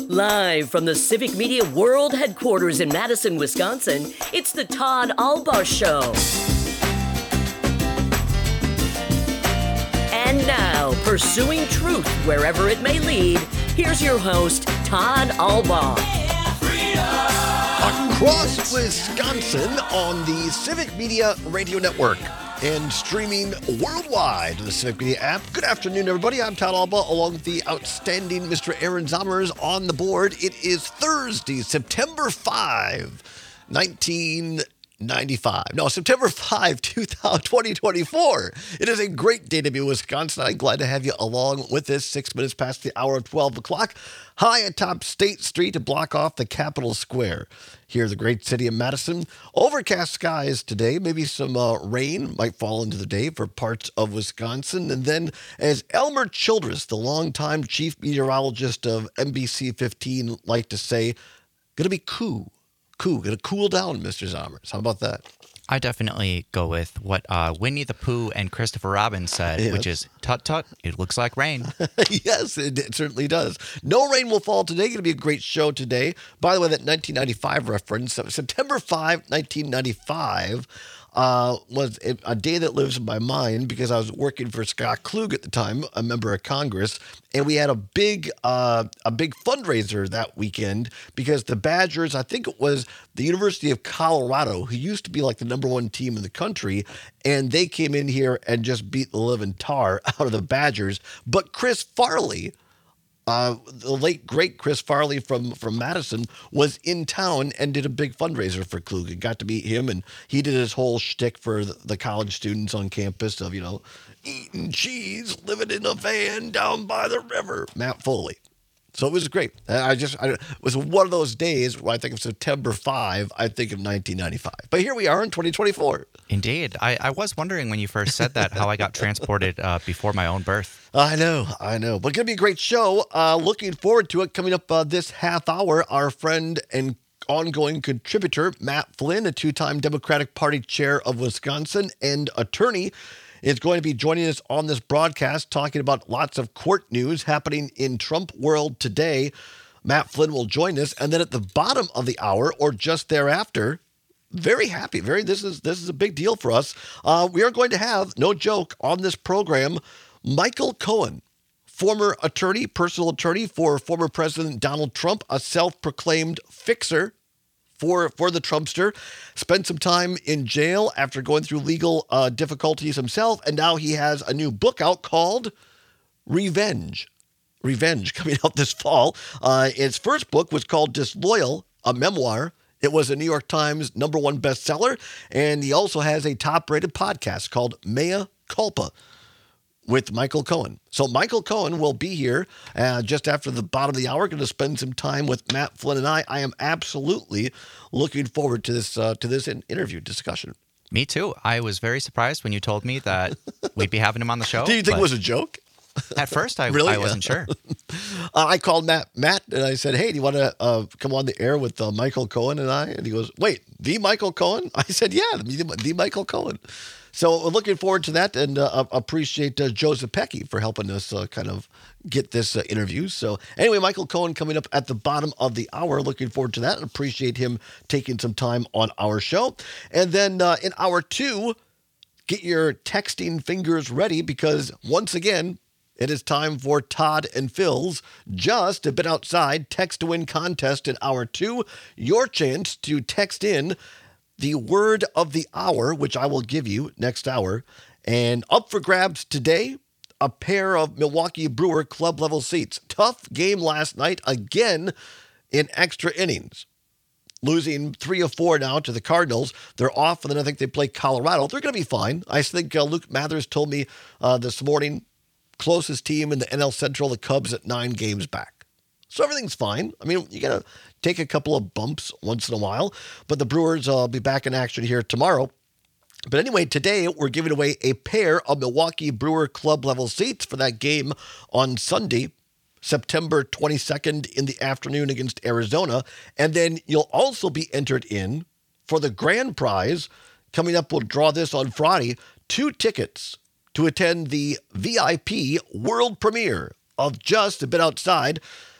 Live from the Civic Media World Headquarters in Madison, Wisconsin, it's the Todd Alba Show. And now, pursuing truth wherever it may lead, here's your host, Todd Alba. Across Wisconsin on the Civic Media Radio Network and streaming worldwide on the Civic Media app. Good afternoon, everybody. I'm Todd Alba, along with the outstanding Mr. Aaron Zommers on the board. It is Thursday, September 5, 1995. No, September 5, 2024. It is a great day to be in Wisconsin. I'm glad to have you along with us. 6 minutes past the hour of 12 o'clock. High atop State Street to block off the Capitol Square here in the great city of Madison. Overcast skies today. Maybe some rain might fall into the day for parts of Wisconsin. And then as Elmer Childress, the longtime chief meteorologist of NBC 15, like to say, going to be going to cool down, Mr. Zommers. How about that? I definitely go with what Winnie the Pooh and Christopher Robin said, yes. Which is, tut, tut, it looks like rain. Yes, it certainly does. No rain will fall today. Going to be a great show today. By the way, that 1995 reference, September 5, 1995, was a day that lives in my mind because I was working for Scott Klug at the time, a member of Congress, and we had a big fundraiser that weekend because the Badgers, I think it was the University of Colorado, who used to be like the number one team in the country, and they came in here and just beat the living tar out of the Badgers. But Chris Farley, the late, great Chris Farley from Madison, was in town and did a big fundraiser for Klug. And got to meet him, and he did his whole shtick for the college students on campus of, eating cheese, living in a van down by the river. Matt Foley. So it was great. It was one of those days where I think of September 5, I think of 1995. But here we are in 2024. Indeed. I was wondering when you first said that, how I got transported before my own birth. I know. But going to be a great show. Looking forward to it. Coming up this half hour, our friend and ongoing contributor, Matt Flynn, a two-time Democratic Party chair of Wisconsin and attorney, is going to be joining us on this broadcast, talking about lots of court news happening in Trump world today. Matt Flynn will join us. And then at the bottom of the hour, or just thereafter, very happy. This is a big deal for us. We are going to have, no joke, on this program, Michael Cohen, former attorney, personal attorney for former President Donald Trump, a self-proclaimed fixer for the Trumpster, spent some time in jail after going through legal difficulties himself, and now he has a new book out called Revenge, coming out this fall. His first book was called Disloyal, a memoir. It was a New York Times #1 bestseller, and he also has a top-rated podcast called Mea Culpa with Michael Cohen. So Michael Cohen will be here just after the bottom of the hour, going to spend some time with Matt Flynn and I. I am absolutely looking forward to this interview discussion. Me too. I was very surprised when you told me that we'd be having him on the show. Did you think it was a joke? At first, I wasn't sure. I called Matt, and I said, hey, do you want to come on the air with Michael Cohen and I? And he goes, wait, the Michael Cohen? I said, yeah, the Michael Cohen. So we're looking forward to that, and appreciate Joe Zepecki for helping us kind of get this interview. So anyway, Michael Cohen coming up at the bottom of the hour. Looking forward to that and appreciate him taking some time on our show. And then in hour 2, get your texting fingers ready because once again, it is time for Todd and Phil's Just a Bit Outside Text to Win contest in hour 2. Your chance to text in the word of the hour, which I will give you next hour. And up for grabs today, a pair of Milwaukee Brewer club level seats. Tough game last night, again in extra innings. Losing 3 of 4 now to the Cardinals. They're off, and then I think they play Colorado. They're going to be fine. I think Luke Mathers told me this morning, closest team in the NL Central, the Cubs at 9 games back. So everything's fine. I mean, you got to take a couple of bumps once in a while, but the Brewers will be back in action here tomorrow. But anyway, today we're giving away a pair of Milwaukee Brewer club level seats for that game on Sunday, September 22nd in the afternoon against Arizona. And then you'll also be entered in for the grand prize. Coming up, we'll draw this on Friday, 2 tickets to attend the VIP world premiere of Just a Bit Outside.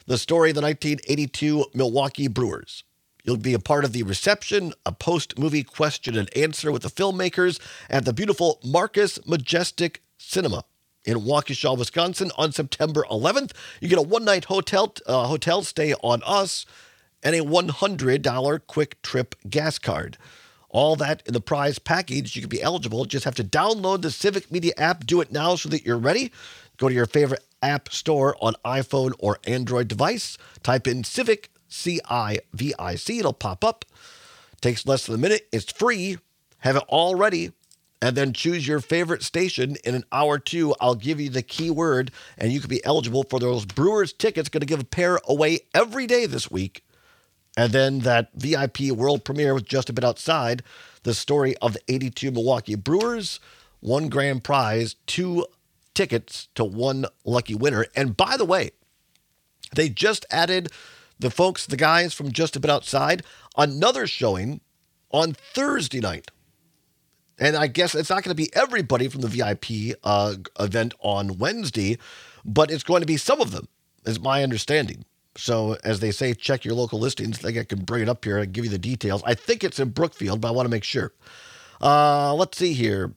the story of the 1982 Milwaukee Brewers. You'll be a part of the reception, a post-movie question and answer with the filmmakers at the beautiful Marcus Majestic Cinema in Waukesha, Wisconsin on September 11th. You get a one-night hotel stay on us and a $100 quick trip gas card. All that in the prize package. You can be eligible. Just have to download the Civic Media app. Do it now so that you're ready. Go to your favorite app store on iPhone or Android device. Type in Civic, C-I-V-I-C. It'll pop up. Takes less than a minute. It's free. Have it all ready. And then choose your favorite station. In an hour or two, I'll give you the keyword, and you could be eligible for those Brewers tickets. Going to give a pair away every day this week. And then that VIP world premiere with Just a Bit Outside, the story of the 82 Milwaukee Brewers, one grand prize, 2 tickets to one lucky winner. And by the way, they just added the guys from Just a Bit Outside, another showing on Thursday night. And I guess it's not going to be everybody from the VIP event on Wednesday, but it's going to be some of them, is my understanding. So, as they say, check your local listings. I think I can bring it up here and give you the details. I think it's in Brookfield, but I want to make sure. Let's see here.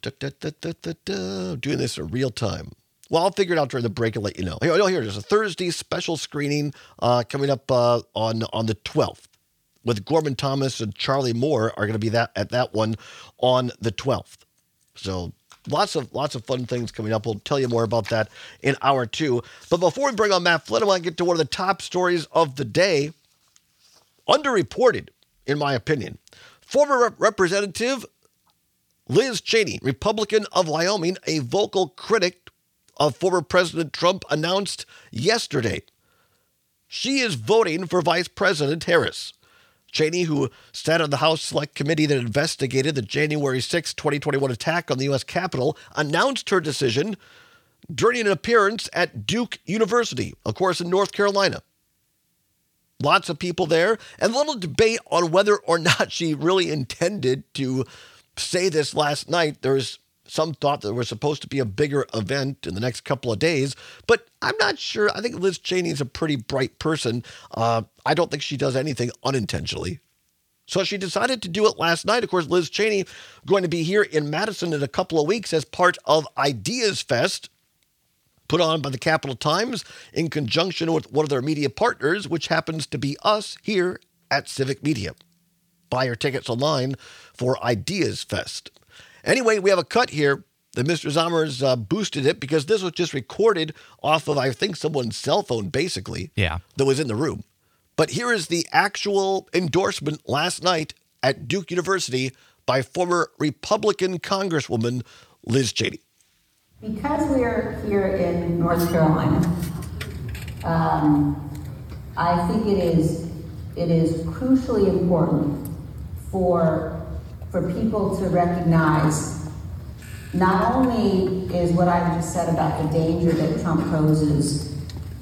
Doing this in real time. Well, I'll figure it out during the break and let you know. Here, there's a Thursday special screening coming up on the 12th. With Gorman Thomas and Charlie Moore are going to be at that one on the 12th. So lots of fun things coming up. We'll tell you more about that in hour 2. But before we bring on Matt Flynn, I want to get to one of the top stories of the day. Underreported, in my opinion. Former Representative Liz Cheney, Republican of Wyoming, a vocal critic of former President Trump, announced yesterday she is voting for Vice President Harris. Cheney, who sat on the House Select Committee that investigated the January 6, 2021 attack on the U.S. Capitol, announced her decision during an appearance at Duke University, of course, in North Carolina. Lots of people there, and a little debate on whether or not she really intended to say this last night. There's some thought that there was supposed to be a bigger event in the next couple of days, but I'm not sure. I think Liz Cheney is a pretty bright person. I don't think she does anything unintentionally. So she decided to do it last night. Of course, Liz Cheney going to be here in Madison in a couple of weeks as part of Ideas Fest, put on by the Capital Times in conjunction with one of their media partners, which happens to be us here at Civic Media. Buy your tickets online for Ideas Fest. Anyway, we have a cut here that Mr. Zommers boosted it because this was just recorded off of, I think, someone's cell phone, basically, that was in the room. But here is the actual endorsement last night at Duke University by former Republican Congresswoman Liz Cheney. Because we're here in North Carolina, I think it is crucially important for people to recognize not only is what I just said about the danger that Trump poses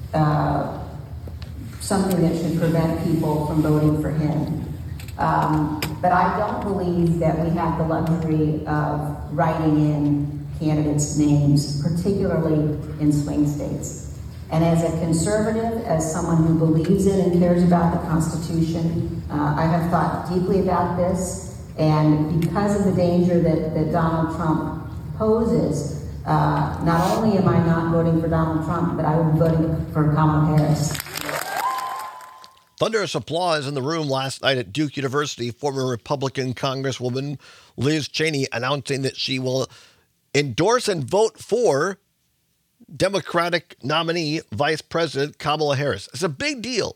something that should prevent people from voting for him, but I don't believe that we have the luxury of writing in candidates' names, particularly in swing states. And as a conservative, as someone who believes in and cares about the Constitution, I have thought deeply about this. And because of the danger that Donald Trump poses, not only am I not voting for Donald Trump, but I will be voting for Kamala Harris. Thunderous applause in the room last night at Duke University. Former Republican Congresswoman Liz Cheney announcing that she will endorse and vote for Democratic nominee Vice President Kamala Harris. It's a big deal.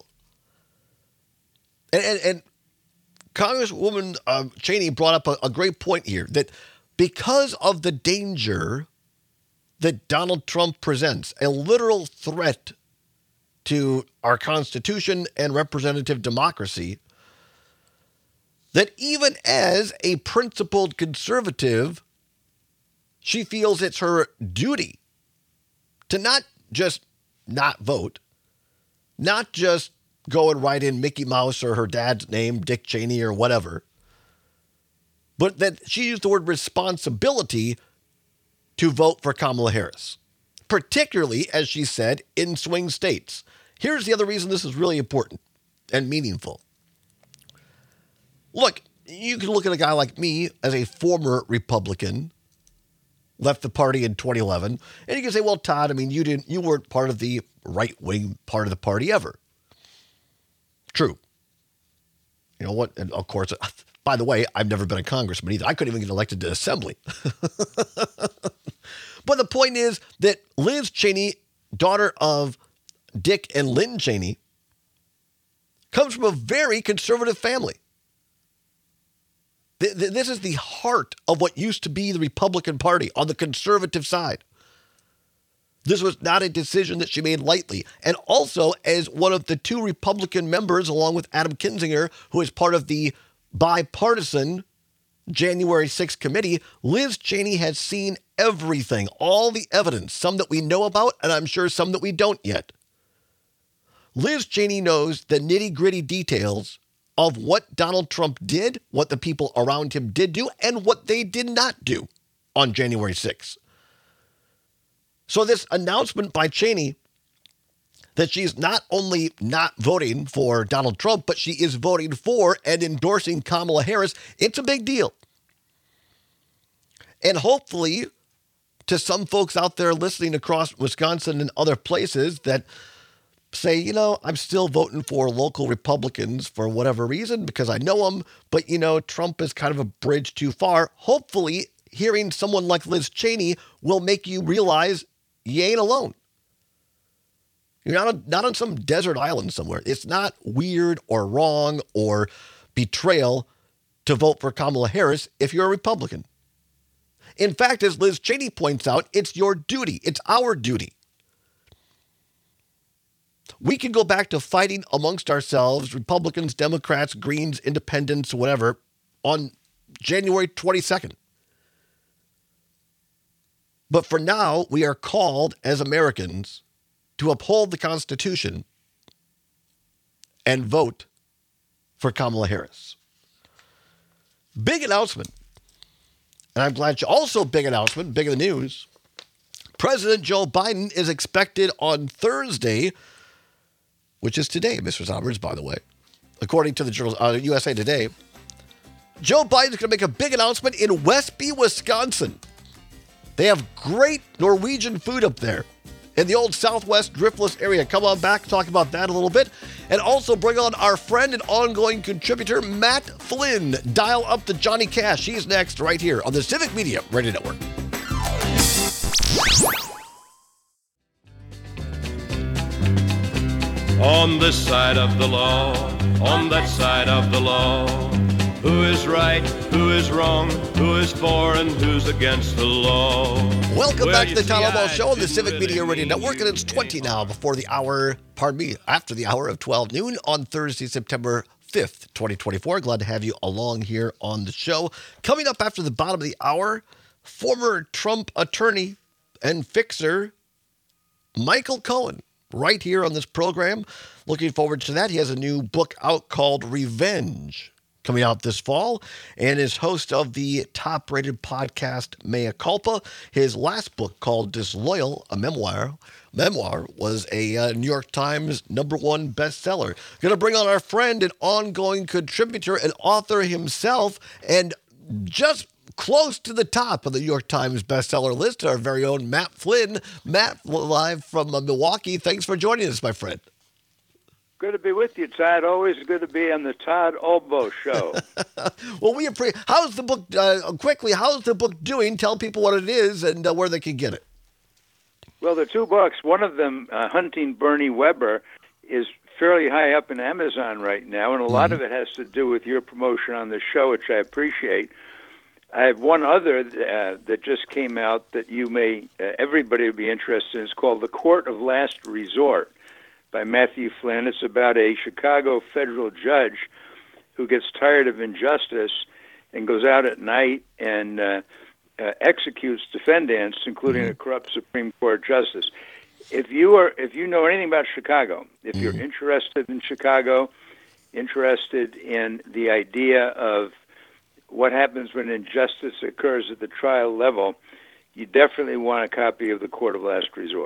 And Congresswoman Cheney brought up a great point here, that because of the danger that Donald Trump presents, a literal threat to our Constitution and representative democracy, that even as a principled conservative, she feels it's her duty to not just not vote, not just go and write in Mickey Mouse or her dad's name, Dick Cheney or whatever, but that she used the word responsibility to vote for Kamala Harris, particularly, as she said, in swing states. Here's the other reason this is really important and meaningful. Look, you can look at a guy like me as a former Republican, left the party in 2011, and you can say, well, Todd, I mean, you weren't part of the right-wing part of the party ever. True. You know what? And of course, by the way, I've never been a congressman either. I couldn't even get elected to assembly. But the point is that Liz Cheney, daughter of Dick and Lynn Cheney, comes from a very conservative family. This is the heart of what used to be the Republican Party on the conservative side. This was not a decision that she made lightly. And also, as one of the two Republican members, along with Adam Kinzinger, who is part of the bipartisan January 6th committee, Liz Cheney has seen everything, all the evidence, some that we know about, and I'm sure some that we don't yet. Liz Cheney knows the nitty-gritty details of what Donald Trump did, what the people around him did do, and what they did not do on January 6th. So this announcement by Cheney that she's not only not voting for Donald Trump, but she is voting for and endorsing Kamala Harris, it's a big deal. And hopefully, to some folks out there listening across Wisconsin and other places that say, you know, I'm still voting for local Republicans for whatever reason because I know them, but, you know, Trump is kind of a bridge too far. Hopefully, hearing someone like Liz Cheney will make you realize you ain't alone. You're not on some desert island somewhere. It's not weird or wrong or betrayal to vote for Kamala Harris if you're a Republican. In fact, as Liz Cheney points out, it's your duty. It's our duty. We can go back to fighting amongst ourselves, Republicans, Democrats, Greens, Independents, whatever, on January 22nd. But for now, we are called as Americans to uphold the Constitution and vote for Kamala Harris. Big announcement. And I'm glad also big announcement, big in the news. President Joe Biden is expected on Thursday, which is today, Mr. Roberts, by the way, according to the journal USA Today. Joe Biden's going to make a big announcement in Westby, Wisconsin. They have great Norwegian food up there in the old Southwest Driftless area. Come on back, talk about that a little bit. And also bring on our friend and ongoing contributor, Matt Flynn. Dial up to Johnny Cash. He's next right here on the Civic Media Radio Network. On this side of the law, on that side of the law, who is right, who is wrong, who is for and who's against the law? Welcome back to the Tom Albaugh Show on the Civic Media Radio Network, and it's 20 now after the hour of 12 noon on Thursday, September 5th, 2024. Glad to have you along here on the show. Coming up after the bottom of the hour, former Trump attorney and fixer Michael Cohen, right here on this program. Looking forward to that. He has a new book out called Revenge, coming out this fall, and is host of the top-rated podcast Mea Culpa. His last book, called Disloyal, a memoir, was a New York Times #1 bestseller. Going to bring on our friend and ongoing contributor and author himself, and just close to the top of the New York Times bestseller list, our very own Matt Flynn. Matt, live from Milwaukee. Thanks for joining us, my friend. Good to be with you, Todd. Always good to be on the Todd Albaugh Show. Well, we appreciate. How's the book? Quickly, how's the book doing? Tell people what it is and where they can get it. Well, the two books. One of them, Hunting Bernie Weber, is fairly high up in Amazon right now, and a lot of it has to do with your promotion on the show, which I appreciate. I have one other that just came out that you may everybody would be interested in. It's called The Court of Last Resort by Matthew Flynn. It's about a Chicago federal judge who gets tired of injustice and goes out at night and executes defendants, including a corrupt Supreme Court justice. If you know anything about Chicago, if you're interested in Chicago, interested in the idea of what happens when injustice occurs at the trial level, you definitely want a copy of The Court of Last Resort.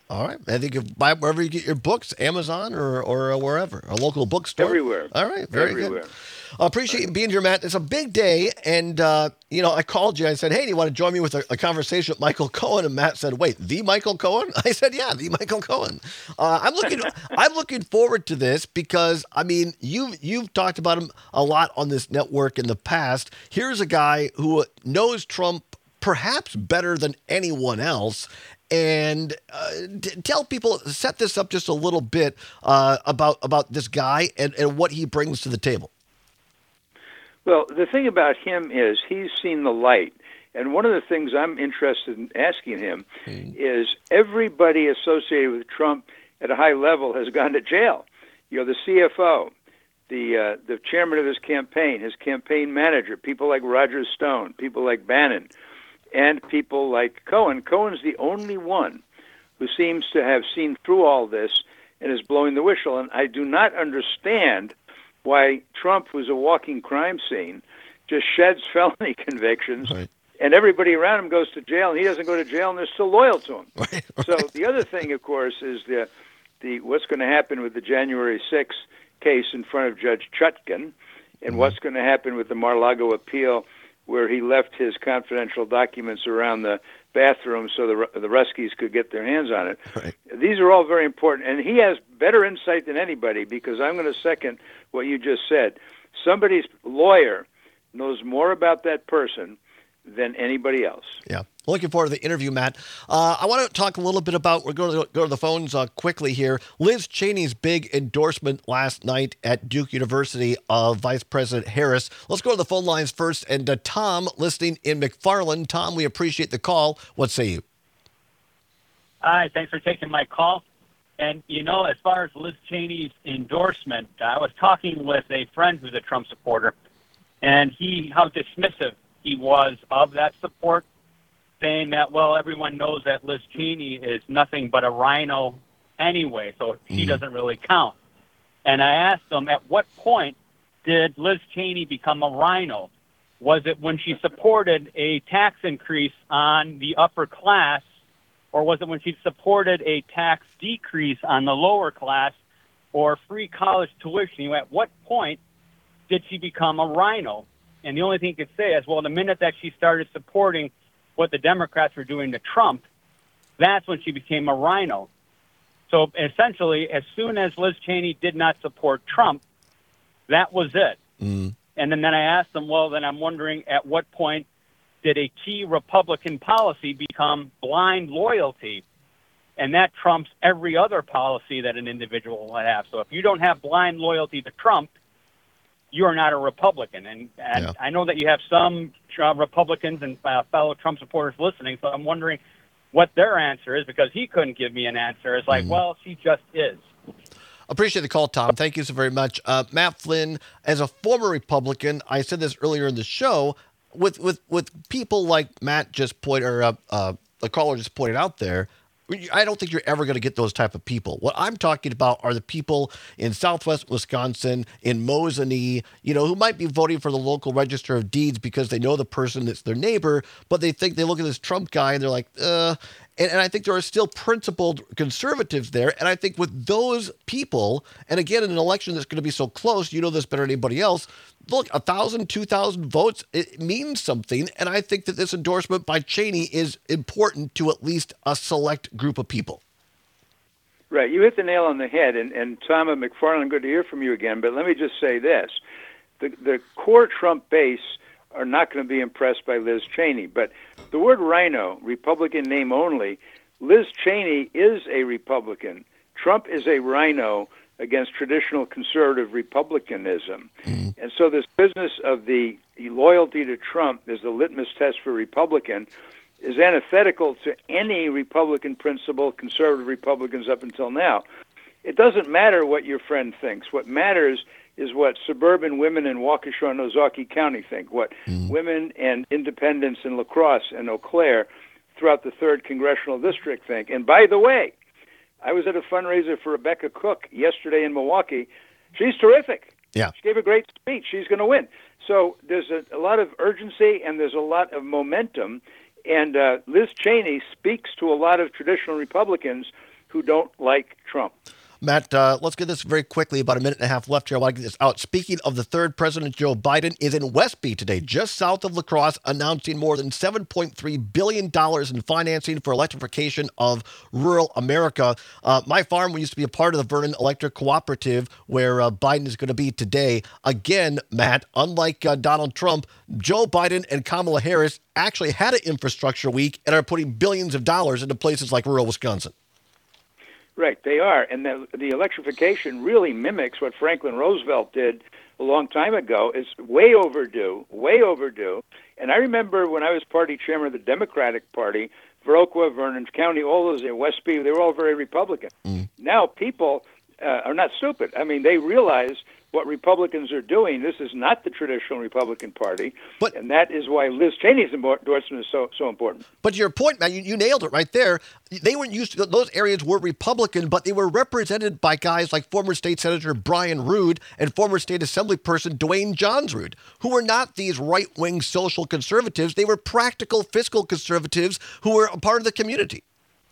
All right. I think if buy wherever you get your books, Amazon or wherever, a local bookstore. Everywhere. All right. Very Everywhere. good. I appreciate you being here, Matt. It's a big day, and I called you. I said, "Hey, do you want to join me with a conversation with Michael Cohen?" And Matt said, "Wait, the Michael Cohen?" I said, "Yeah, the Michael Cohen." I'm looking forward to this because you've talked about him a lot on this network in the past. Here's a guy who knows Trump perhaps better than anyone else. And tell people, set this up just a little bit about this guy and what he brings to the table. Well, the thing about him is he's seen the light. And one of the things I'm interested in asking him is everybody associated with Trump at a high level has gone to jail. The CFO, the chairman of his campaign manager, people like Roger Stone, people like Bannon, and people like Cohen. Cohen's the only one who seems to have seen through all this and is blowing the whistle. And I do not understand why Trump, who's a walking crime scene, just sheds felony convictions, right, and everybody around him goes to jail, and he doesn't go to jail, and they're still loyal to him. Right. So the other thing, of course, is the what's going to happen with the January 6th case in front of Judge Chutkan, and what's going to happen with the Mar-a-Lago appeal, where he left his confidential documents around the bathroom so the Ruskies could get their hands on it. Right. These are all very important, and he has better insight than anybody, because I'm going to second what you just said. Somebody's lawyer knows more about that person than anybody else. Yeah. Looking forward to the interview, Matt. I want to talk a little bit about, we're going to go to the phones quickly here. Liz Cheney's big endorsement last night at Duke University of Vice President Harris. Let's go to the phone lines first. And Tom, listening in McFarland. Tom, we appreciate the call. What say you? Hi, thanks for taking my call. And, as far as Liz Cheney's endorsement, I was talking with a friend who's a Trump supporter, and how dismissive he was of that support, saying that, well, everyone knows that Liz Cheney is nothing but a rhino anyway, so she doesn't really count. And I asked him, at what point did Liz Cheney become a rhino? Was it when she supported a tax increase on the upper class, or was it when she supported a tax decrease on the lower class, or free college tuition? At what point did she become a rhino? And the only thing he could say is, well, the minute that she started supporting what the Democrats were doing to Trump, that's when she became a rhino. So essentially, as soon as Liz Cheney did not support Trump, that was it. And then I asked him, well, then I'm wondering at what point did a key Republican policy become blind loyalty? And that trumps every other policy that an individual will have. So if you don't have blind loyalty to Trump, you're not a Republican. And Yeah. I know that you have some Republicans and fellow Trump supporters listening, so I'm wondering what their answer is, because he couldn't give me an answer. It's like, well, she just is. Appreciate the call, Tom. Thank you so very much. Matt Flynn, as a former Republican, I said this earlier in the show, with people like Matt just the caller just pointed out there, I don't think you're ever going to get those type of people. What I'm talking about are the people in Southwest Wisconsin, in Mosinee, who might be voting for the local register of deeds because they know the person that's their neighbor, but they look at this Trump guy and they're like, And I think there are still principled conservatives there. And I think with those people, and again, in an election that's going to be so close, you know this better than anybody else, look, 1,000, 2,000 votes, it means something. And I think that this endorsement by Cheney is important to at least a select group of people. Right. You hit the nail on the head. And Tom and McFarland, good to hear from you again. But let me just say this. The core Trump base are not going to be impressed by Liz Cheney. But the word rhino, Republican name only, Liz Cheney is a Republican. Trump is a rhino against traditional conservative republicanism. And so this business of the loyalty to Trump as the litmus test for Republican is antithetical to any Republican principle, conservative Republicans up until now. It doesn't matter what your friend thinks. What matters is what suburban women in Waukesha and Ozaukee County think, what women and independents in La Crosse and Eau Claire throughout the 3rd Congressional District think. And by the way, I was at a fundraiser for Rebecca Cook yesterday in Milwaukee. She's terrific. Yeah. She gave a great speech. She's going to win. So there's a lot of urgency and there's a lot of momentum. And Liz Cheney speaks to a lot of traditional Republicans who don't like Trump. Matt, let's get this very quickly. About a minute and a half left here. I want to get this out. Speaking of the third president, Joe Biden is in Westby today, just south of La Crosse, announcing more than $7.3 billion in financing for electrification of rural America. My farm used to be a part of the Vernon Electric Cooperative, where Biden is going to be today. Again, Matt, unlike Donald Trump, Joe Biden and Kamala Harris actually had an infrastructure week and are putting billions of dollars into places like rural Wisconsin. Right, they are. And the electrification really mimics what Franklin Roosevelt did a long time ago. It's way overdue, way overdue. And I remember when I was party chairman of the Democratic Party, Viroqua, Vernon County, all those in Westby, they were all very Republican. Now people are not stupid. I mean, they realize what Republicans are doing. This is not the traditional Republican Party, and that is why Liz Cheney's endorsement is so important. But to your point, Matt, you nailed it right there. They weren't used to those areas were Republican, but they were represented by guys like former State Senator Brian Rood and former State Assembly person Dwayne Johnsrud, who were not these right-wing social conservatives. They were practical fiscal conservatives who were a part of the community.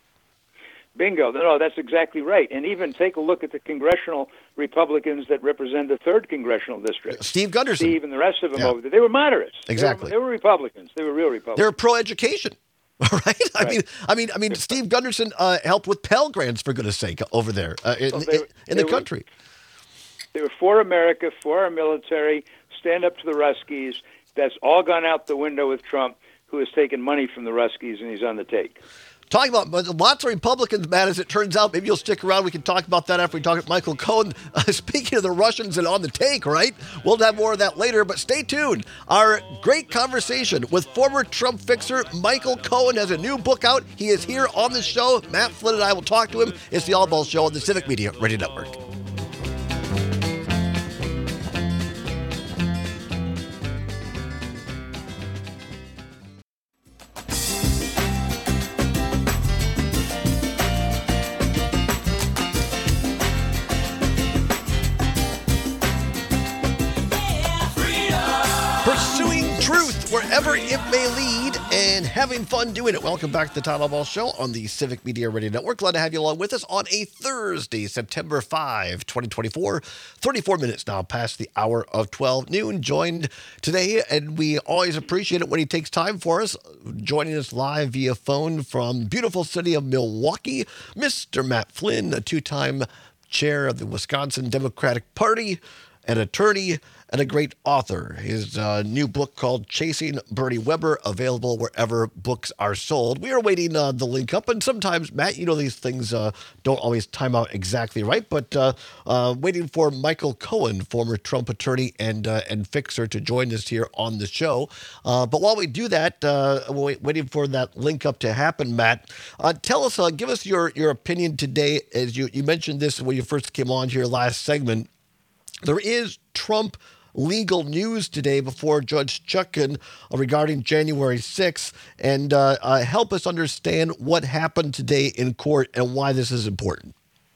Bingo. No, that's exactly right. And even take a look at the congressional Republicans that represent the 3rd Congressional District. Steve Gunderson. Steve and the rest of them over there. They were moderates. Exactly. They were Republicans. They were real Republicans. They were pro-education. Right? I mean, Steve Gunderson helped with Pell Grants, for goodness sake, over there in the country. They were for America, for our military, stand up to the Ruskies. That's all gone out the window with Trump, who has taken money from the Ruskies, and he's on the take. Talking about lots of Republicans, Matt, as it turns out. Maybe you'll stick around. We can talk about that after we talk to Michael Cohen. Speaking of the Russians and on the take, right? We'll have more of that later, but stay tuned. Our great conversation with former Trump fixer Michael Cohen has a new book out. He is here on the show. Matt Flynn and I will talk to him. It's the All Balls Show on the Civic Media Radio Network. Wherever it may lead, and having fun doing it. Welcome back to the Todd Ball Show on the Civic Media Radio Network. Glad to have you along with us on a Thursday, September 5, 2024. 34 minutes now past the hour of 12 noon. Joined today, and we always appreciate it when he takes time for us, joining us live via phone from beautiful city of Milwaukee, Mr. Matt Flynn, a two-time chair of the Wisconsin Democratic Party, an attorney, and a great author. His new book called Chasing Bernie Weber, available wherever books are sold. We are waiting the link up, and sometimes, Matt, you know these things don't always time out exactly right, but waiting for Michael Cohen, former Trump attorney and fixer, to join us here on the show. But while we do that, waiting for that link up to happen, Matt, tell us, give us your opinion today, as you mentioned this when you first came on here last segment. There is Trump legal news today before Judge Chutkan regarding January 6th, and help us understand what happened today in court and why this is important.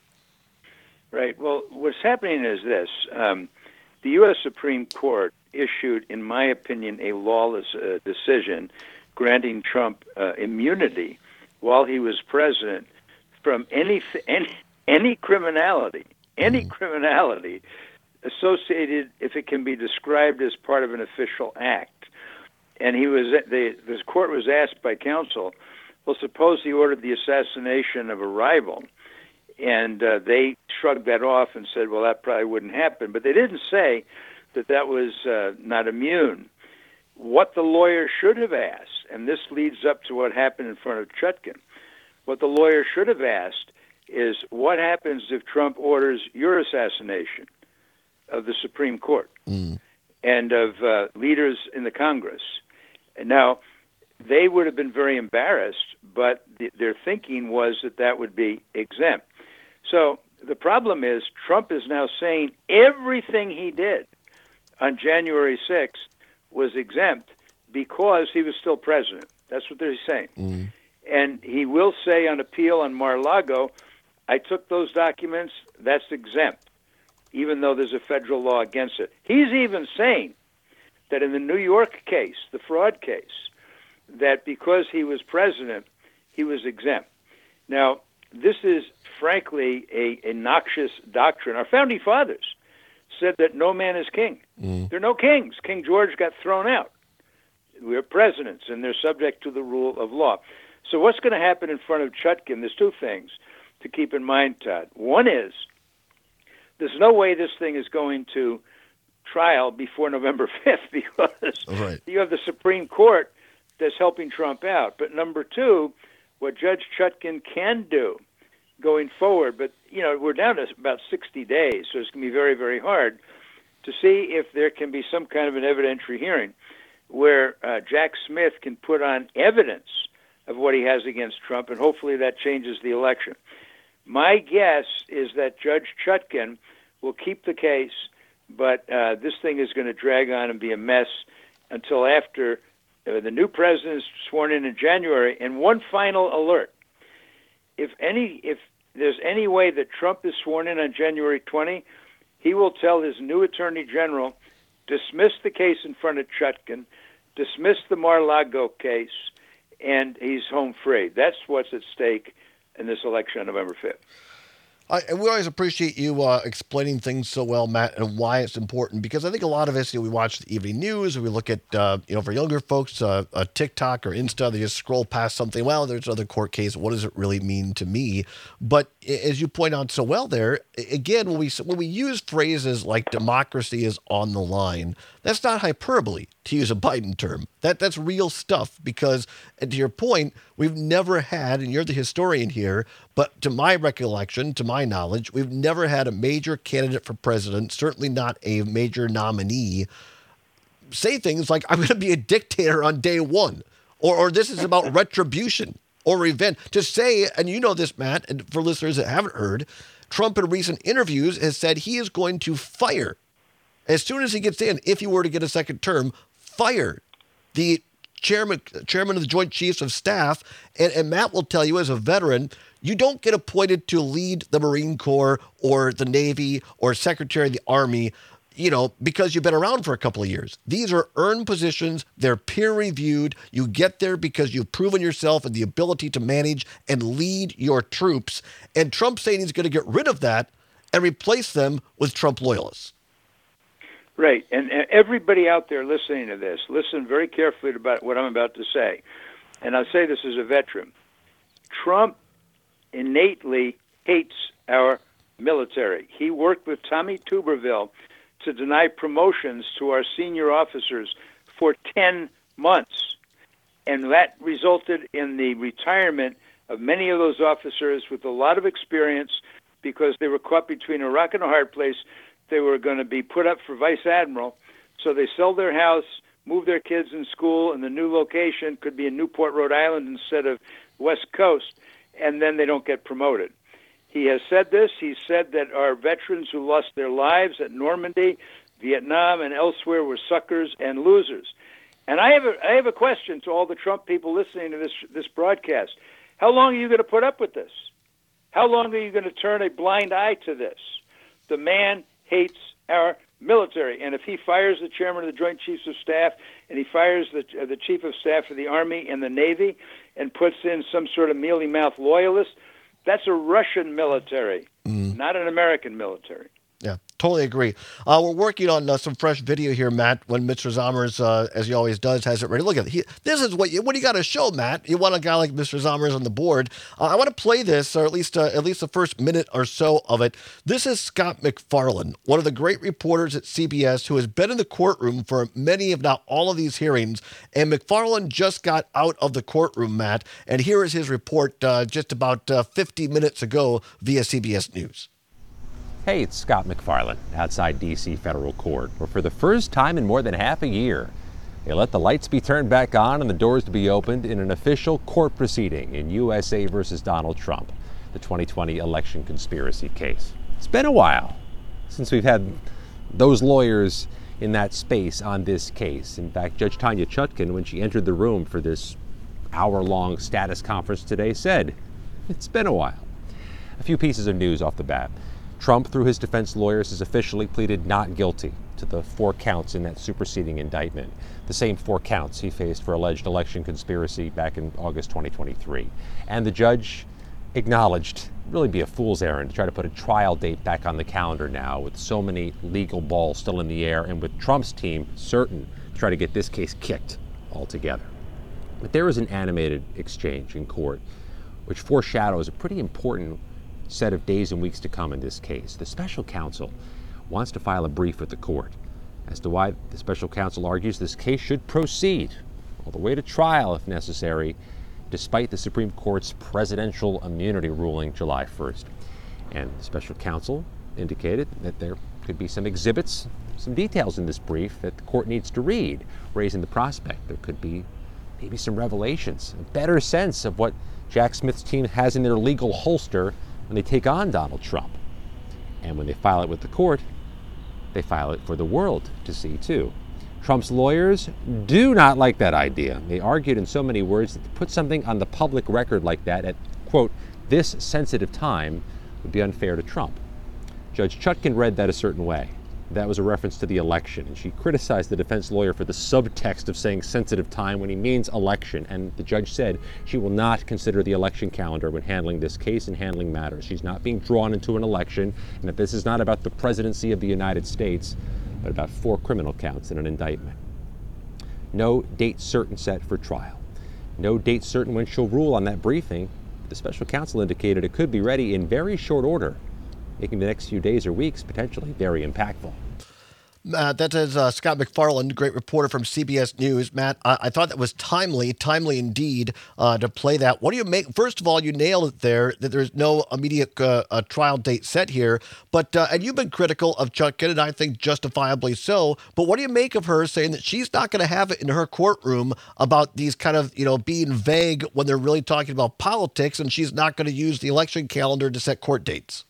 Right. Well, what's happening is this. The U.S. Supreme Court issued, in my opinion, a lawless decision granting Trump immunity while he was president from any criminality, criminality associated, if it can be described as part of an official act. And this court was asked by counsel, well, suppose he ordered the assassination of a rival, and they shrugged that off and said, well, that probably wouldn't happen. But they didn't say that was not immune. What the lawyer should have asked, and this leads up to what happened in front of Chutkan, what the lawyer should have asked is, what happens if Trump orders your assassination of the Supreme Court and of leaders in the Congress? And now, they would have been very embarrassed, but their thinking was that would be exempt. So the problem is Trump is now saying everything he did on January 6th was exempt because he was still president. That's what they're saying. And he will say on appeal on Mar-a-Lago, I took those documents, that's exempt, even though there's a federal law against it. He's even saying that in the New York case, the fraud case, that because he was president, he was exempt. Now, this is, frankly, a noxious doctrine. Our founding fathers said that no man is king. There are no kings. King George got thrown out. We're presidents, and they're subject to the rule of law. So what's going to happen in front of Chutkan? There's two things to keep in mind, Todd. One is there's no way this thing is going to trial before November 5th because you have the Supreme Court that's helping Trump out. But number two, what Judge Chutkan can do going forward, but, we're down to about 60 days, so it's going to be very, very hard to see if there can be some kind of an evidentiary hearing where Jack Smith can put on evidence of what he has against Trump, and hopefully that changes the election. My guess is that Judge Chutkan will keep the case, but this thing is going to drag on and be a mess until after the new president is sworn in January. And one final alert: if there's any way that Trump is sworn in on January 20, he will tell his new attorney general, dismiss the case in front of Chutkan, dismiss the Mar-a-Lago case, and he's home free. That's what's at stake in this election on November 5th. And we always appreciate you explaining things so well, Matt, and why it's important, because I think a lot of us, we watch the evening news, or we look at, for younger folks, a TikTok or Insta, they just scroll past something. Well, there's another court case. What does it really mean to me? But as you point out so well there, again, when we use phrases like democracy is on the line, that's not hyperbole, to use a Biden term. That's real stuff, because, and to your point, we've never had, and you're the historian here, but to my recollection, to my knowledge, we've never had a major candidate for president, certainly not a major nominee, say things like, I'm going to be a dictator on day one, or this is about retribution or revenge. To say, and you know this, Matt, and for listeners that haven't heard, Trump in recent interviews has said he is going to fire, as soon as he gets in, if he were to get a second term, fire the chairman of the Joint Chiefs of Staff. And Matt will tell you, as a veteran, you don't get appointed to lead the Marine Corps or the Navy or Secretary of the Army, because you've been around for a couple of years. These are earned positions. They're peer-reviewed. You get there because you've proven yourself and the ability to manage and lead your troops. And Trump's saying he's going to get rid of that and replace them with Trump loyalists. Right, and everybody out there listening to this, listen very carefully about what I'm about to say. And I'll say this as a veteran. Trump innately hates our military. He worked with Tommy Tuberville to deny promotions to our senior officers for 10 months. And that resulted in the retirement of many of those officers with a lot of experience, because they were caught between a rock and a hard place. They were going to be put up for vice admiral, so they sell their house, move their kids in school, and the new location could be in Newport, Rhode Island instead of West Coast, and then they don't get promoted. He has said this. He said that our veterans who lost their lives at Normandy, Vietnam, and elsewhere were suckers and losers. And I have a question to all the Trump people listening to this broadcast. How long are you going to put up with this? How long are you going to turn a blind eye to this? The man hates our military, and if he fires the chairman of the Joint Chiefs of Staff, and he fires the chief of staff of the Army and the Navy, and puts in some sort of mealy-mouthed loyalist, that's a Russian military, not an American military. Yeah, totally agree. We're working on some fresh video here, Matt, when Mr. Zommers, as he always does, has it ready. Look at it. This is what you got to show, Matt. You want a guy like Mr. Zommers on the board. I want to play this, or at least the first minute or so of it. This is Scott MacFarlane, one of the great reporters at CBS, who has been in the courtroom for many, if not all, of these hearings. And MacFarlane just got out of the courtroom, Matt. And here is his report just about 50 minutes ago via CBS News. Hey, it's Scott MacFarlane outside D.C. Federal Court, where for the first time in more than half a year, they let the lights be turned back on and the doors to be opened in an official court proceeding in USA versus Donald Trump, the 2020 election conspiracy case. It's been a while since we've had those lawyers in that space on this case. In fact, Judge Tanya Chutkan, when she entered the room for this hour-long status conference today, said, it's been a while. A few pieces of news off the bat. Trump, through his defense lawyers, has officially pleaded not guilty to the 4 counts in that superseding indictment, the same 4 counts he faced for alleged election conspiracy back in August 2023. And the judge acknowledged really be a fool's errand to try to put a trial date back on the calendar now with so many legal balls still in the air and with Trump's team certain to try to get this case kicked altogether. But there was an animated exchange in court which foreshadows a pretty important set of days and weeks to come in this case. The special counsel wants to file a brief with the court as to why the special counsel argues this case should proceed all the way to trial if necessary, despite the Supreme Court's presidential immunity ruling July 1st. And the special counsel indicated that there could be some exhibits, some details in this brief that the court needs to read, raising the prospect there could be maybe some revelations, a better sense of what Jack Smith's team has in their legal holster when they take on Donald Trump. And when they file it with the court, they file it for the world to see too. Trump's lawyers do not like that idea. They argued in so many words that to put something on the public record like that at, quote, this sensitive time would be unfair to Trump. Judge Chutkan read that a certain way. That was a reference to the election, and she criticized the defense lawyer for the subtext of saying sensitive time when he means election, and the judge said she will not consider the election calendar when handling this case and handling matters. She's not being drawn into an election, and that this is not about the presidency of the United States, but about 4 criminal counts in an indictment. No date certain set for trial. No date certain when she'll rule on that briefing. The special counsel indicated it could be ready in very short order, making the next few days or weeks potentially very impactful. That is Scott McFarland, great reporter from CBS News. Matt, I thought that was timely indeed to play that. What do you make? First of all, you nailed it there, that there's no immediate trial date set here. But and you've been critical of Chutkan, and I think justifiably so. But what do you make of her saying that she's not going to have it in her courtroom about these kind of, being vague when they're really talking about politics, and she's not going to use the election calendar to set court dates?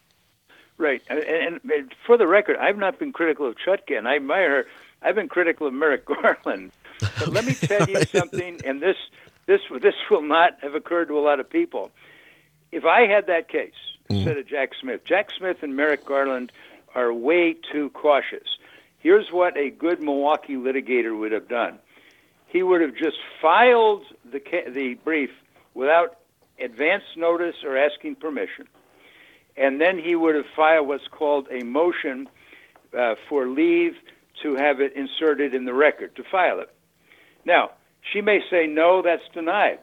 Right. And for the record, I've not been critical of Chutkan. I admire her. I've been critical of Merrick Garland. But let me tell you something, and this will not have occurred to a lot of people. If I had that case instead of Jack Smith and Merrick Garland are way too cautious. Here's what a good Milwaukee litigator would have done. He would have just filed the brief without advance notice or asking permission. And then he would have filed what's called a motion for leave to have it inserted in the record, to file it. Now, she may say, no, that's denied.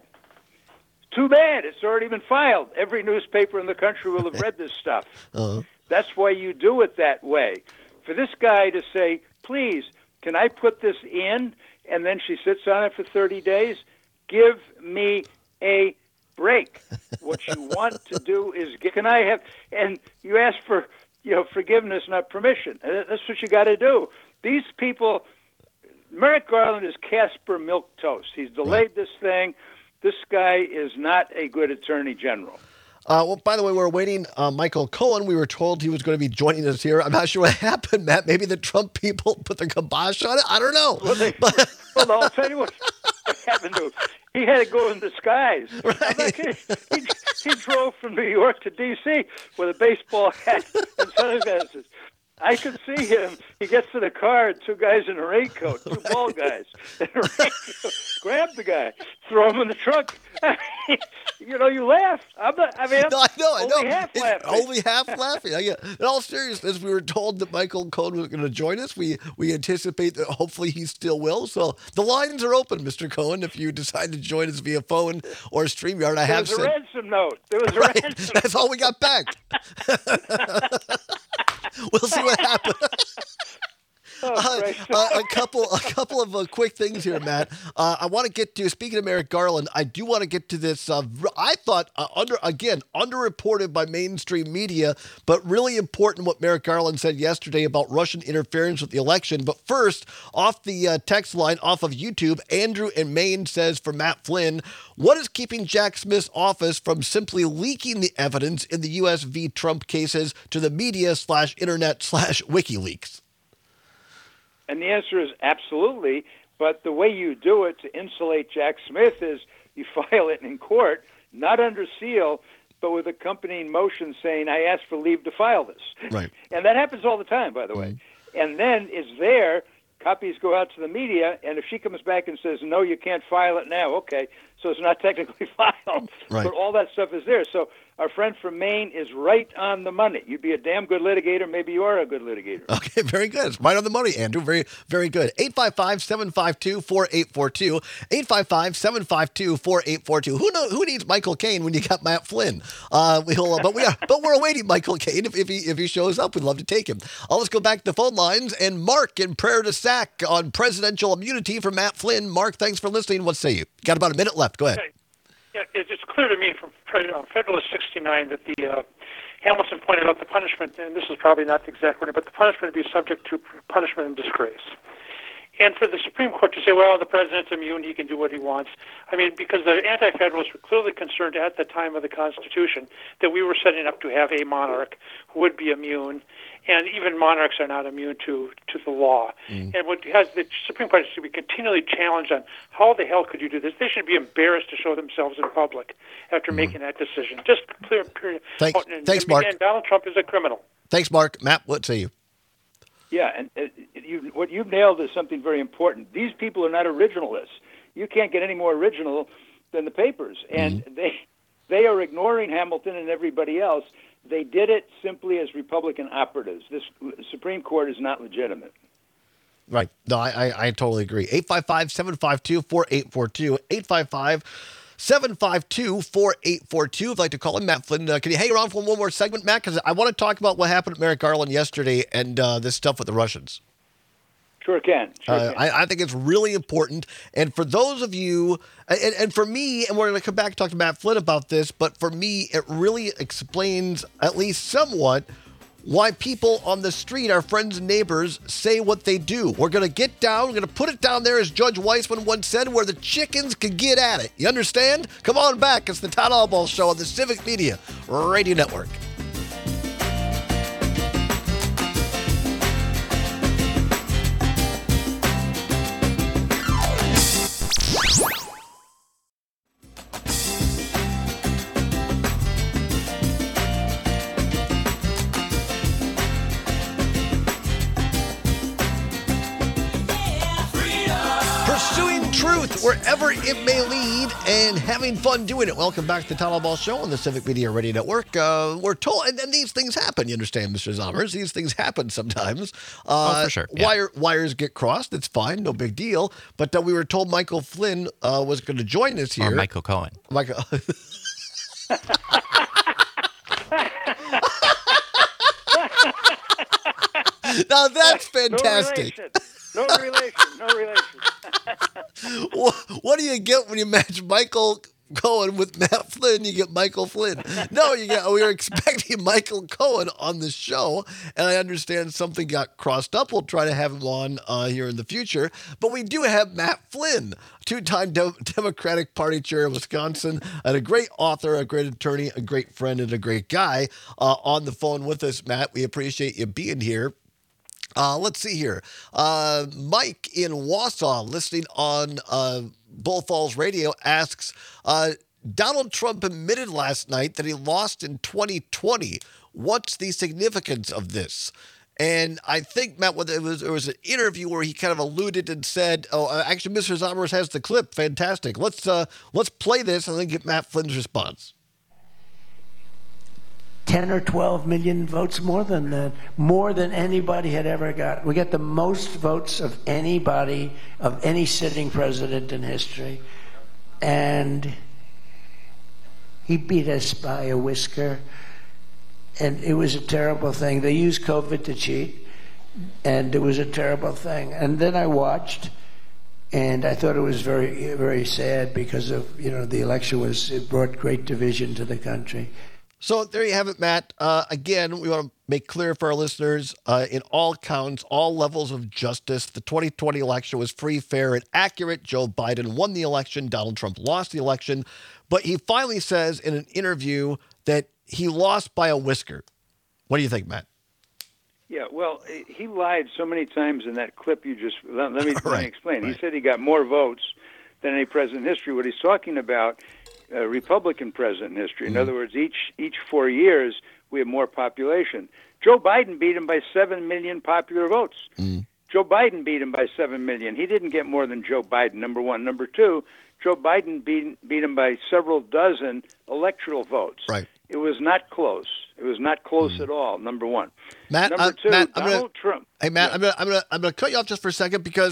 Too bad. It's already been filed. Every newspaper in the country will have read this stuff. Uh-huh. That's why you do it that way. For this guy to say, please, can I put this in? And then she sits on it for 30 days. Give me a break. What you want to do is, can I have, and you ask for, forgiveness, not permission. That's what you got to do. These people, Merrick Garland is Casper Milquetoast. He's delayed this thing. This guy is not a good attorney general. Well, by the way, we're waiting Michael Cohen. We were told he was going to be joining us here. I'm not sure what happened, Matt. Maybe the Trump people put the kibosh on it. I don't know. Well, I'll tell you what happened to him. He had to go in disguise. Right. He drove from New York to D.C. with a baseball hat and sunglasses. I could see him. He gets to the car, 2 guys in a raincoat, 2 bald guys in a raincoat. Grab the guy, throw him in the trunk. You laugh. I know. Only half laughing. Only half laughing. In all seriousness, we were told that Michael Cohen was going to join us. We anticipate that hopefully he still will. So the lines are open, Mr. Cohen, if you decide to join us via phone or StreamYard. There was a ransom note. Ransom. That's all we got back. We'll see what happens. A couple of quick things here, Matt. I want to get to, speaking of Merrick Garland, I do want to get to this. I thought, underreported by mainstream media, but really important what Merrick Garland said yesterday about Russian interference with the election. But first, off the text line, off of YouTube, Andrew in Maine says for Matt Flynn, what is keeping Jack Smith's office from simply leaking the evidence in the U.S. v. Trump cases to the media /internet /WikiLeaks? And the answer is absolutely, but the way you do it to insulate Jack Smith is you file it in court, not under seal, but with accompanying motion saying, I asked for leave to file this. Right. And that happens all the time, by the way. And then it's there, copies go out to the media, and if she comes back and says, no, you can't file it now, okay, so it's not technically filed, Right. but all that stuff is there. So our friend from Maine is right on the money. You'd be a damn good litigator. Maybe you are a good litigator. Okay, very good. It's right on the money, Andrew. Very, very good. 855-752-4842. 855-752-4842. Who needs Michael Caine when you got Matt Flynn? But we're awaiting Michael Caine. If he shows up, we'd love to take him. Let's go back to the phone lines. And Mark in Prairie du Sac on presidential immunity for Matt Flynn. Mark, thanks for listening. What say you? Got about a minute left. Go ahead. Okay. Yeah, it's clear to me from Federalist 69 that the Hamilton pointed out the punishment, and this is probably not the exact word, but the punishment would be subject to punishment and disgrace. And for the Supreme Court to say, well, the president's immune, he can do what he wants. I mean, because the Anti-Federalists were clearly concerned at the time of the Constitution that we were setting up to have a monarch who would be immune, and even monarchs are not immune to the law. And what has the Supreme Court should be continually challenged on how the hell could you do this? They should be embarrassed to show themselves in public after making that decision. Just clear. Thanks, Mark. And Donald Trump is a criminal. Thanks, Mark. Matt, what say you? Yeah, and what you've nailed is something very important. These people are not originalists. You can't get any more original than the papers. And they are ignoring Hamilton and everybody else. They did it simply as Republican operatives. This Supreme Court is not legitimate. Right. No, I totally agree. 855-752-4842. 855-752-4842. If you'd like to call in, Matt Flynn, can you hang around for one more segment, Matt? Because I want to talk about what happened at Merrick Garland yesterday and this stuff with the Russians. Sure can. I think it's really important. And for those of you, and for me, and we're going to come back and talk to Matt Flynn about this, but for me, it really explains, at least somewhat, why people on the street, our friends and neighbors, say what they do. We're going to get down, we're going to put it down there, as Judge Weissman once said, where the chickens can get at it. You understand? Come on back. It's the Todd Albaugh Show on the Civic Media Radio Network. Wherever it may lead, and having fun doing it. Welcome back to the Todd Albaugh Show on the Civic Media Radio Network. We're told, and these things happen, you understand, Mr. Zommers. These things happen sometimes. For sure. Yeah. Wires get crossed. It's fine. No big deal. But we were told Michael Flynn was going to join us here. Or Michael Cohen. Michael. Now that's fantastic. No relation. What do you get when you match Michael Cohen with Matt Flynn? You get Michael Flynn. No, we were expecting Michael Cohen on the show, and I understand something got crossed up. We'll try to have him on here in the future. But we do have Matt Flynn, two-time Democratic Party chair of Wisconsin, and a great author, a great attorney, a great friend, and a great guy on the phone with us, Matt. We appreciate you being here. Let's see here. Mike in Wausau, listening on Bull Falls Radio, asks, Donald Trump admitted last night that he lost in 2020. What's the significance of this? And I think, Matt, there was an interview where he kind of alluded and said, actually, Mr. Zommers has the clip. Fantastic. Let's play this and then get Matt Flynn's response. 10 or 12 million votes more than that, more than anybody had ever got. We got the most votes of anybody, of any sitting president in history. And he beat us by a whisker. And it was a terrible thing. They used COVID to cheat, and it was a terrible thing. And then I watched, and I thought it was very, very sad because of, the election it brought great division to the country. So there you have it, Matt. Again, we want to make clear for our listeners, in all counts, all levels of justice, the 2020 election was free, fair, and accurate. Joe Biden won the election. Donald Trump lost the election. But he finally says in an interview that he lost by a whisker. What do you think, Matt? Yeah, well, he lied so many times in that clip you just... Let me explain. Right. He said he got more votes than any president in history. What he's talking about... Republican president in history. In other words, each 4 years, we have more population. Joe Biden beat him by 7 million popular votes. Joe Biden beat him by 7 million. He didn't get more than Joe Biden, number one. Number two, Joe Biden beat him by several dozen electoral votes. Right. It was not close. It was not close at all, number one. Matt, number two, Matt, Donald Trump. Hey Matt, I'm gonna cut you off just for a second because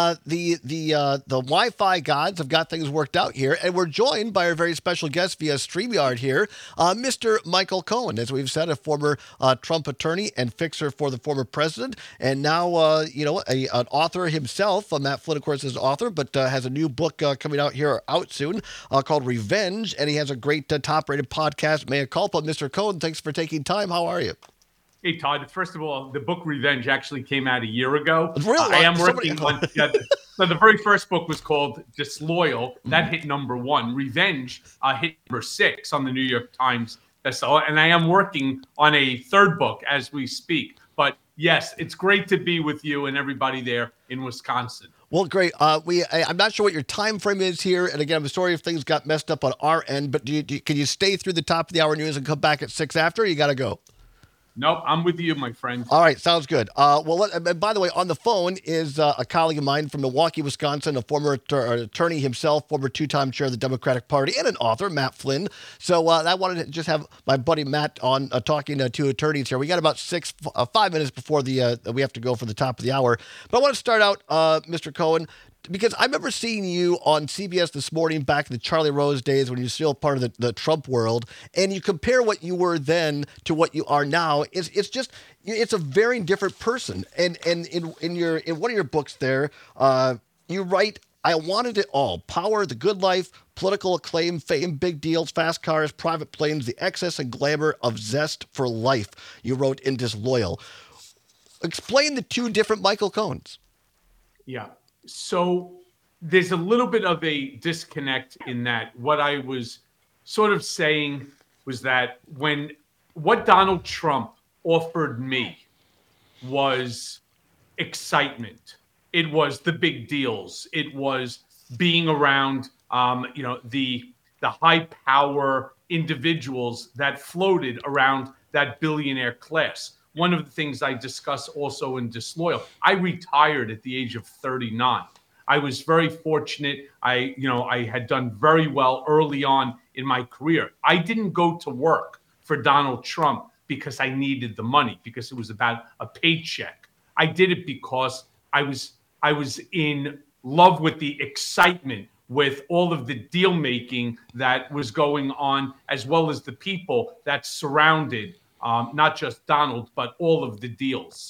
the Wi-Fi gods have got things worked out here, and we're joined by our very special guest via StreamYard here, Mr. Michael Cohen, as we've said, a former Trump attorney and fixer for the former president, and now an author himself. Matt Flynn, of course, is an author, but has a new book coming out soon called Revenge, and he has a great top-rated podcast, Mea Culpa. Mr. Cohen, thanks for taking time. How are you? Hey, Todd. First of all, the book Revenge actually came out a year ago. Really? I am working on. So the very first book was called Disloyal. That hit number 1. Revenge hit number 6 on the New York Times bestseller. And I am working on a third book as we speak. But yes, it's great to be with you and everybody there in Wisconsin. Well, great. I'm not sure what your time frame is here, and again, I'm sorry if things got messed up on our end. But can you stay through the top of the hour news and come back at 6 after? Or you got to go. Nope, I'm with you, my friend. All right, sounds good. And by the way, on the phone is a colleague of mine from Milwaukee, Wisconsin, a former attorney himself, former 2-time chair of the Democratic Party, and an author, Matt Flynn. So I wanted to just have my buddy Matt on talking to 2 attorneys here. We got about 5 minutes before we have to go for the top of the hour. But I want to start out, Mr. Cohen, because I remember seeing you on CBS This Morning back in the Charlie Rose days when you were still part of the Trump world, and you compare what you were then to what you are now. It's a very different person. And in one of your books there, you write, "I wanted it all: power, the good life, political acclaim, fame, big deals, fast cars, private planes, the excess and glamour of zest for life." You wrote in Disloyal. Explain the 2 different Michael Cohens. Yeah. So there's a little bit of a disconnect in that what I was sort of saying was that what Donald Trump offered me was excitement. It was the big deals. It was being around, the high power individuals that floated around that billionaire class. One of the things I discuss also in Disloyal, I retired at the age of 39. I was very fortunate. I had done very well early on in my career. I didn't go to work for Donald Trump because I needed the money, because it was about a paycheck. I did it because I was in love with the excitement, with all of the deal making that was going on, as well as the people that surrounded not just Donald, but all of the deals.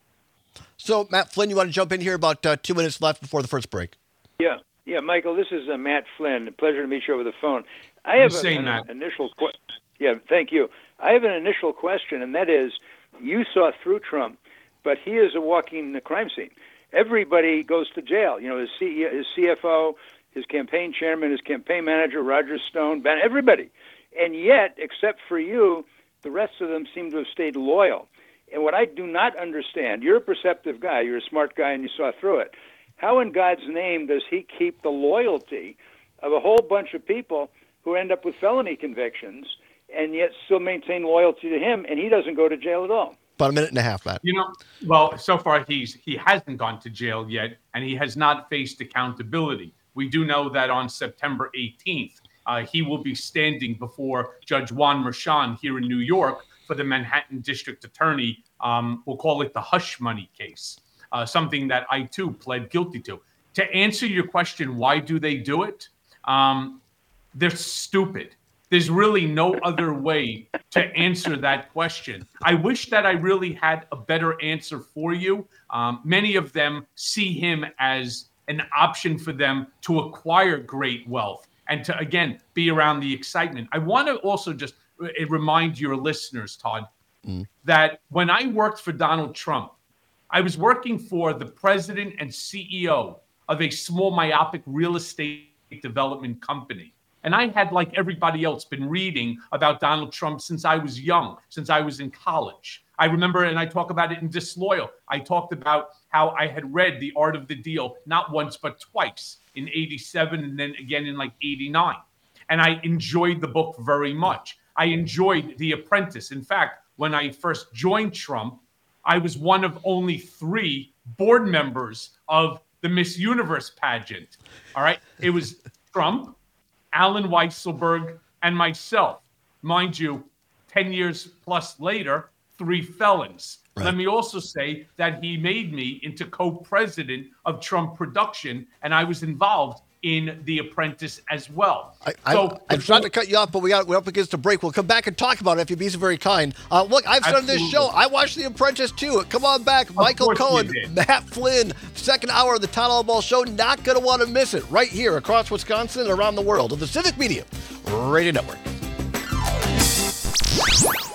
So, Matt Flynn, you want to jump in here? About 2 minutes left before the first break. Yeah, Michael, this is Matt Flynn. A pleasure to meet you over the phone. I have an initial question. Yeah, thank you. I have an initial question, and that is, you saw through Trump, but he is a walking crime scene. Everybody goes to jail. His CEO, his CFO, his campaign chairman, his campaign manager, Roger Stone, everybody. And yet, except for you, the rest of them seem to have stayed loyal. And what I do not understand, you're a perceptive guy, you're a smart guy, and you saw through it. How in God's name does he keep the loyalty of a whole bunch of people who end up with felony convictions and yet still maintain loyalty to him, and he doesn't go to jail at all? About a minute and a half, Matt. Well, so far he hasn't gone to jail yet, and he has not faced accountability. We do know that on September 18th, he will be standing before Judge Juan Merchan here in New York for the Manhattan District Attorney. We'll call it the hush money case, something that I, too, pled guilty to. To answer your question, why do they do it? They're stupid. There's really no other way to answer that question. I wish that I really had a better answer for you. Many of them see him as an option for them to acquire great wealth and to, again, be around the excitement. I want to also just remind your listeners, Todd, that when I worked for Donald Trump, I was working for the president and CEO of a small myopic real estate development company. And I had, like everybody else, been reading about Donald Trump since I was young, since I was in college. I remember, and I talk about it in Disloyal, I talked about how I had read The Art of the Deal, not once, but twice, in 87 and then again in like 89. And I enjoyed the book very much. I enjoyed The Apprentice. In fact, when I first joined Trump, I was one of only 3 board members of the Miss Universe pageant. All right. It was Trump, Alan Weisselberg, and myself. Mind you, 10 years plus later, 3 felons. Right. Let me also say that he made me into co-president of Trump Production, and I was involved in The Apprentice as well. I'm trying to cut you off, but we're up against a break. We'll come back and talk about it if you'd be so very kind. Look, I've said on this show, I watched The Apprentice too. Come on back. Michael Cohen, Matt Flynn, second hour of the Todd Albaugh Show. Not going to want to miss it right here across Wisconsin and around the world on the Civic Media Radio Network.